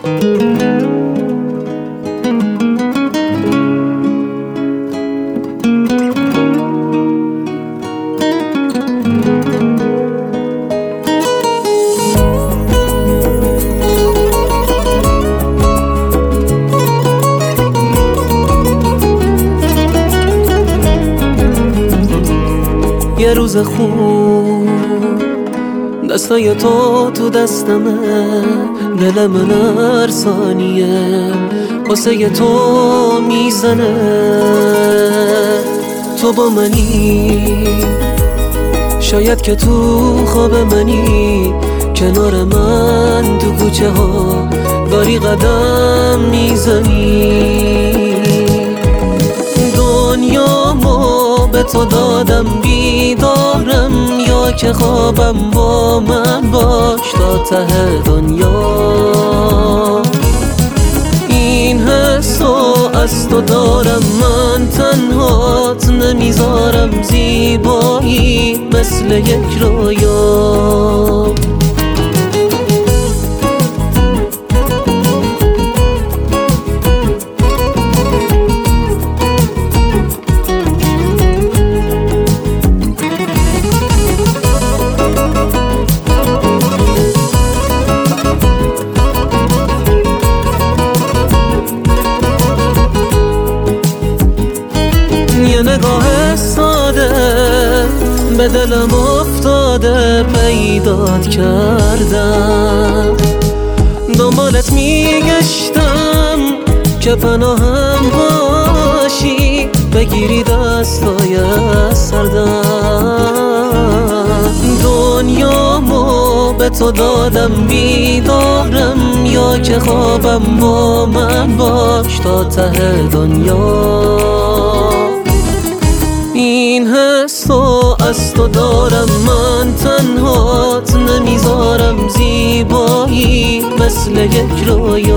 یه روز خوب دستای تو دستمه، دل من هر ثانیه واسه تو میزنه. تو با منی، شاید که تو خواب منی، کنار من تو کوچه ها داری قدم میزنی. دنیامو به تو دادم بیدارم، یا که خوابم با من باش تا ته دنیا. این حسو از تو دارم، من تنهات نمیذارم، زیبایی مثل یک رویا. یه نگاه ساده به دلم افتاده، پیدات کردم، دنبالت میگشتم که پناهم باشی، بگیری دستای سردم. دنیامو به تو دادم بیدارم، یا که خوابم با من باش تا ته دنیا. این حسو از تو دارم، من تنهات نمیذارم، زیبایی مثل یک رویا.